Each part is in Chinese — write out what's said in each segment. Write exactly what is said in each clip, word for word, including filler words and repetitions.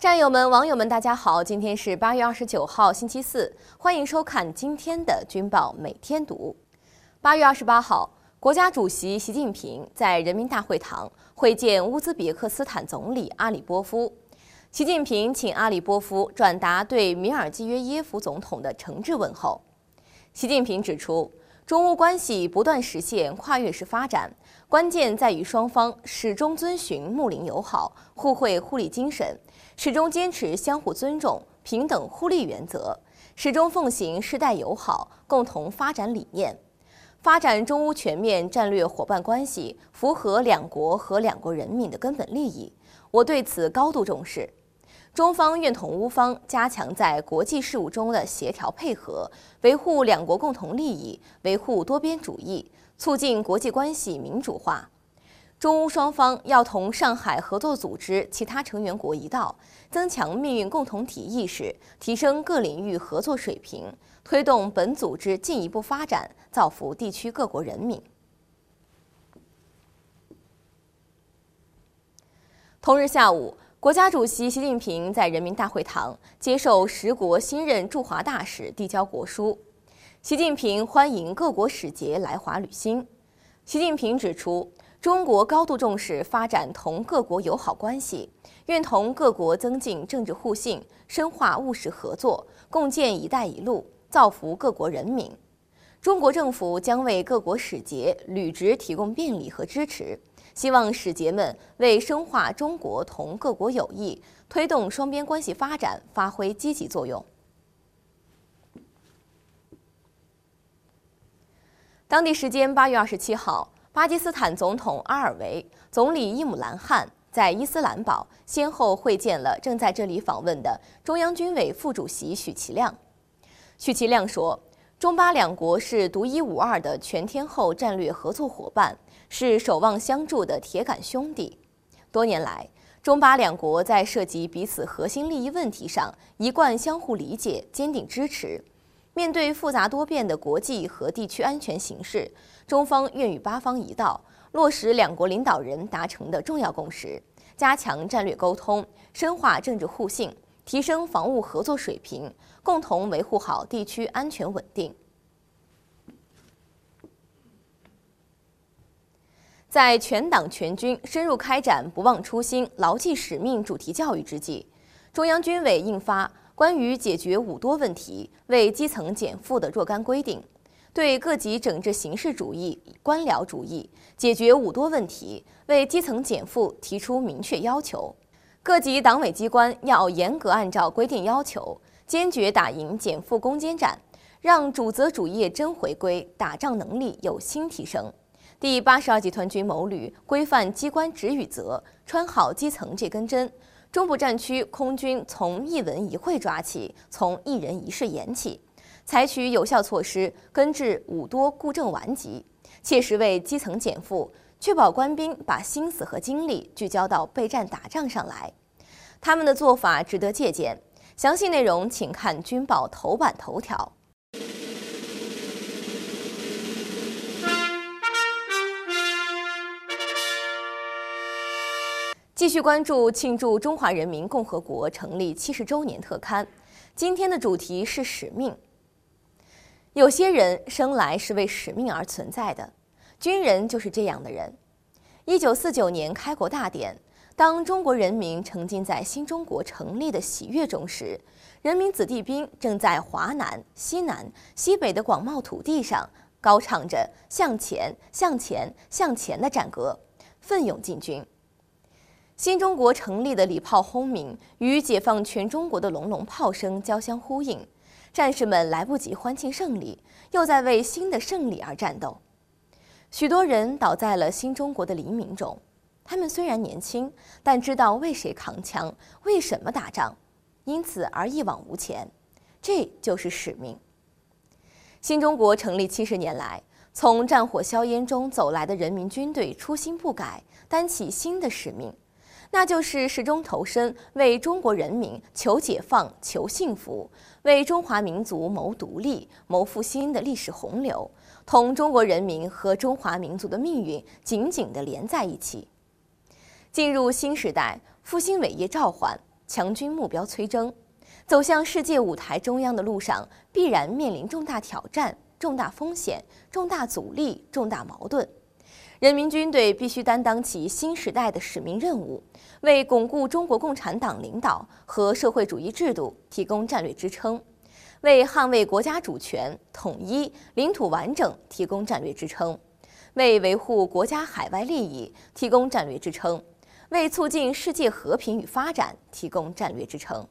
战友们、网友们，大家好！今天是八月二十九号，星期四，欢迎收看今天的《军报每天读》。八月二十八号，国家主席习近平在人民大会堂会见乌兹别克斯坦总理阿里波夫。习近平请阿里波夫转达对米尔基约耶夫总统的诚挚问候。习近平指出，中乌关系不断实现跨越式发展，关键在于双方始终遵循睦邻友好、互惠互利精神，始终坚持相互尊重、平等互利原则，始终奉行世代友好、共同发展理念。发展中乌全面战略伙伴关系符合两国和两国人民的根本利益，我对此高度重视。中方愿同乌方加强在国际事务中的协调配合，维护两国共同利益，维护多边主义，促进国际关系民主化。中乌双方要同上海合作组织其他成员国一道，增强命运共同体意识，提升各领域合作水平，推动本组织进一步发展，造福地区各国人民。同日下午，国家主席习近平在人民大会堂接受十国新任驻华大使递交国书。习近平欢迎各国使节来华履新。习近平指出，中国高度重视发展同各国友好关系，愿同各国增进政治互信，深化务实合作，共建“一带一路”，造福各国人民。中国政府将为各国使节履职提供便利和支持，希望使节们为深化中国同各国友谊、推动双边关系发展发挥积极作用。当地时间八月二十七号，巴基斯坦总统阿尔维、总理伊姆兰汗在伊斯兰堡先后会见了正在这里访问的中央军委副主席许其亮。许其亮说，中巴两国是独一无二的全天候战略合作伙伴，是守望相助的铁杆兄弟。多年来，中巴两国在涉及彼此核心利益问题上一贯相互理解、坚定支持。面对复杂多变的国际和地区安全形势，中方愿与巴方一道，落实两国领导人达成的重要共识，加强战略沟通，深化政治互信，提升防务合作水平，共同维护好地区安全稳定。在全党全军深入开展不忘初心、牢记使命主题教育之际，中央军委印发关于解决五多问题、为基层减负的若干规定，对各级整治形式主义、官僚主义解决五多问题、为基层减负提出明确要求。各级党委机关要严格按照规定要求，坚决打赢减负攻坚战，让主责主业真回归，打仗能力有新提升。第八十二集团军某旅规范机关职与责，穿好基层这根针。中部战区空军从一文一会抓起，从一人一事言起，采取有效措施根治五多固正顽疾，切实为基层减负，确保官兵把心思和精力聚焦到备战打仗上来。他们的做法值得借鉴，详细内容请看军报头版头条。继续关注庆祝中华人民共和国成立七十周年特刊，今天的主题是使命。有些人生来是为使命而存在的，军人就是这样的人。一九四九年开国大典，当中国人民沉浸在新中国成立的喜悦中时，人民子弟兵正在华南、西南、西北的广袤土地上高唱着向前、向前、向前的战歌，奋勇进军。新中国成立的礼炮轰鸣与解放全中国的隆隆炮声交相呼应，战士们来不及欢庆胜利，又在为新的胜利而战斗。许多人倒在了新中国的黎明中，他们虽然年轻，但知道为谁扛枪，为什么打仗，因此而一往无前。这就是使命。新中国成立七十年来，从战火硝烟中走来的人民军队初心不改，担起新的使命。那就是始终投身为中国人民求解放、求幸福，为中华民族谋独立、谋复兴的历史洪流，同中国人民和中华民族的命运紧紧地连在一起。进入新时代，复兴伟业召唤， 强军目标催征，走向世界舞台中央的路上，必然面临重大挑战、重大风险、重大阻力、重大矛盾。人民军队必须担当起新时代的使命任务，为巩固中国共产党领导和社会主义制度提供战略支撑，为捍卫国家主权、统一、领土完整提供战略支撑，为维护国家海外利益提供战略支撑，为促进世界和平与发展提供战略支撑。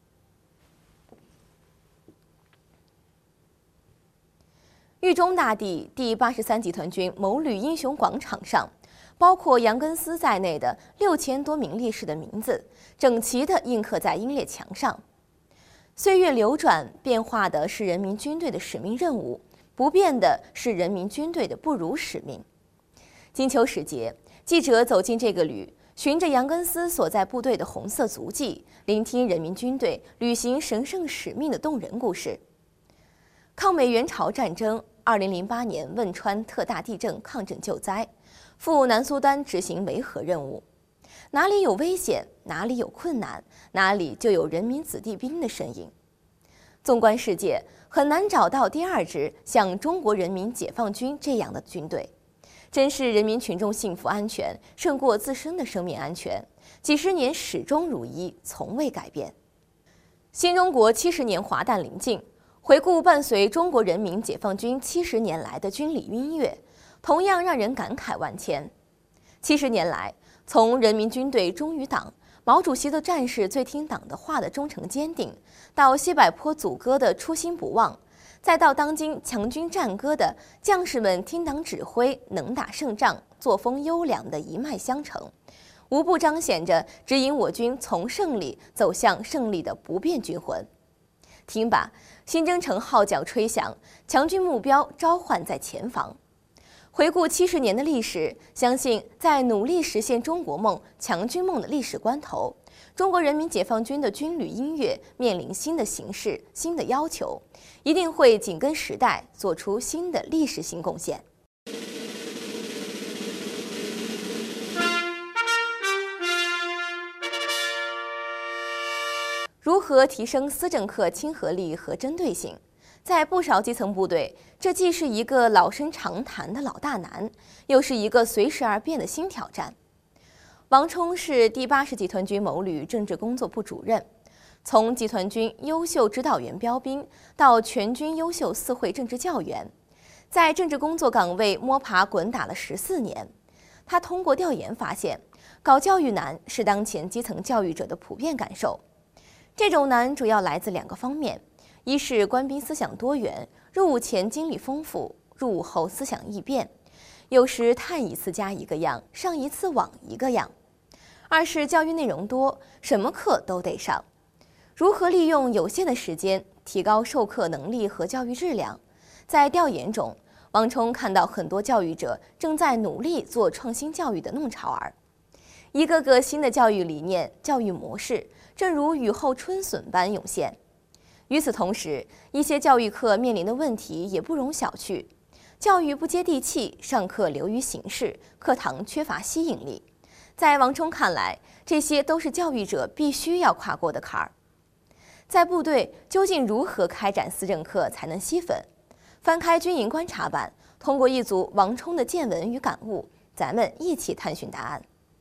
豫中大地第八十三集团军某旅英雄广场上，包括杨根思在内的六千多名烈士的名字，整齐地印刻在英烈墙上。岁月流转，变化的是人民军队的使命任务，不变的是人民军队的不辱使命。金秋时节，记者走进这个旅，循着杨根思所在部队的红色足迹，聆听人民军队履行神圣使命的动人故事。抗美援朝战争，二零零八年汶川特大地震抗震救灾，赴南苏丹执行维和任务。哪里有危险，哪里有困难，哪里就有人民子弟兵的身影。纵观世界，很难找到第二支像中国人民解放军这样的军队。真是人民群众幸福安全胜过自身的生命安全，几十年始终如一，从未改变。新中国七十年华诞临近，回顾伴随中国人民解放军七十年来的军礼音乐，同样让人感慨万千。七十年来，从人民军队忠于党，毛主席的战士最听党的话的忠诚坚定，到西柏坡组歌的初心不忘，再到当今强军战歌的将士们听党指挥，能打胜仗，作风优良的一脉相承，无不彰显着指引我军从胜利走向胜利的不变军魂。听吧，新征程号角吹响，强军目标召唤在前方。回顾七十年的历史，相信在努力实现中国梦、强军梦的历史关头，中国人民解放军的军旅音乐面临新的形势、新的要求，一定会紧跟时代，做出新的历史性贡献。如何提升思政课亲和力和针对性？在不少基层部队，这既是一个老生常谈的老大难，又是一个随时而变的新挑战。王冲是第八十集团军某旅政治工作部主任，从集团军优秀指导员标兵到全军优秀四会政治教员，在政治工作岗位摸爬滚打了十四年。他通过调研发现，搞教育难是当前基层教育者的普遍感受。这种难主要来自两个方面。一是官兵思想多元，入伍前经历丰富，入伍后思想易变，有时探一次家一个样，上一次网一个样。二是教育内容多，什么课都得上。如何利用有限的时间提高授课能力和教育质量？在调研中，王冲看到很多教育者正在努力做创新教育的弄潮儿，一个个新的教育理念、教育模式，正如雨后春笋般涌现。与此同时，一些教育课面临的问题也不容小觑。教育不接地气，上课流于形式，课堂缺乏吸引力。在王冲看来，这些都是教育者必须要跨过的坎儿。在部队，究竟如何开展思政课才能吸粉？翻开军营观察版，通过一组王冲的见闻与感悟，咱们一起探寻答案。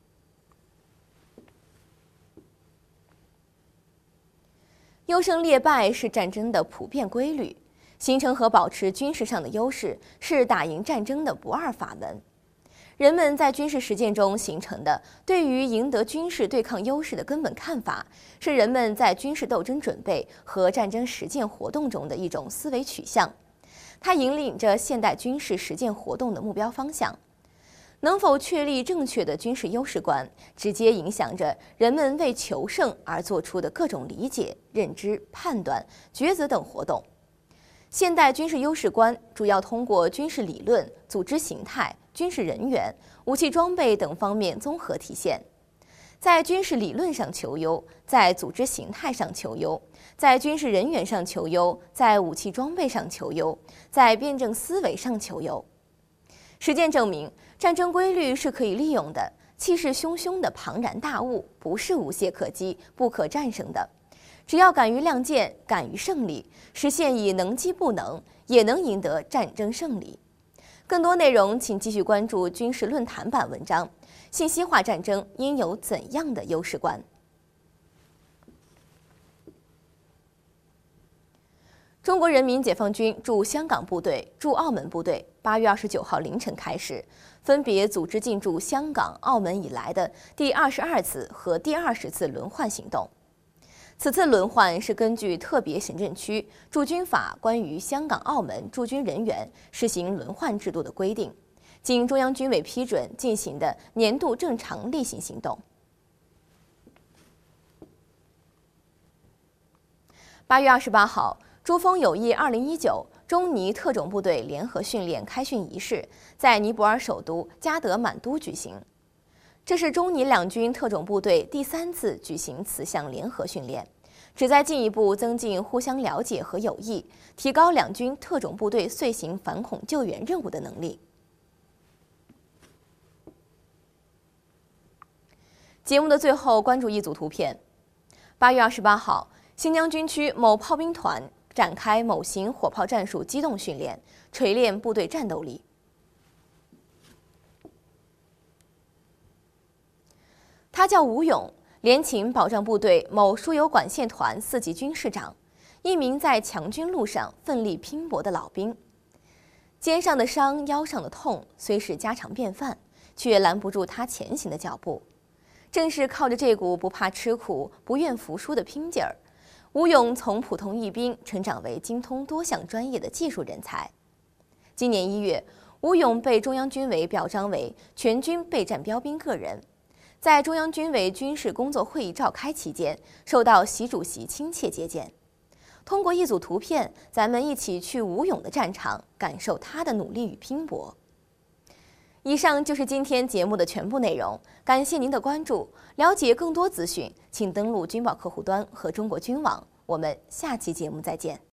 优胜劣败是战争的普遍规律，形成和保持军事上的优势是打赢战争的不二法门。人们在军事实践中形成的对于赢得军事对抗优势的根本看法，是人们在军事斗争准备和战争实践活动中的一种思维取向，它引领着现代军事实践活动的目标方向。能否确立正确的军事优势观，直接影响着人们为求胜而做出的各种理解、认知、判断、抉择等活动。现代军事优势观主要通过军事理论、组织形态、军事人员、武器装备等方面综合体现。在军事理论上求优，在组织形态上求优，在军事人员上求优，在武器装备上求优，在辩证思维上求优。实践证明，战争规律是可以利用的， 气势汹汹的庞然大物不是无懈可击、不可战胜的。只要敢于亮剑，敢于胜利，实现以能击不能，也能赢得战争胜利。更多内容请继续关注军事论坛版文章：信息化战争应有怎样的优势观？中国人民解放军驻香港部队、驻澳门部队八月二十九号凌晨开始，分别组织进驻香港、澳门以来的第二十二次和第二十次轮换行动。此次轮换是根据特别行政区驻军法关于香港、澳门驻军人员实行轮换制度的规定，经中央军委批准进行的年度正常例行行动。八月二十八号，珠峰友谊二零一九中尼特种部队联合训练开训仪式在尼泊尔首都加德满都举行。这是中尼两军特种部队第三次举行此项联合训练，旨在进一步增进互相了解和友谊，提高两军特种部队遂行反恐救援任务的能力。节目的最后，关注一组图片。八月二十八号，新疆军区某炮兵团展开某型火炮战术机动训练，锤炼部队战斗力。他叫吴勇，联勤保障部队某输油管线团四级军士长，一名在强军路上奋力拼搏的老兵。肩上的伤，腰上的痛，虽是家常便饭，却拦不住他前行的脚步。正是靠着这股不怕吃苦、不愿服输的拼劲儿，吴勇从普通一兵成长为精通多项专业的技术人才。今年一月，吴勇被中央军委表彰为全军备战标兵个人。在中央军委军事工作会议召开期间，受到习主席亲切接见。通过一组图片，咱们一起去吴勇的战场，感受他的努力与拼搏。以上就是今天节目的全部内容，感谢您的关注。了解更多资讯，请登录军报客户端和中国军网。我们下期节目再见。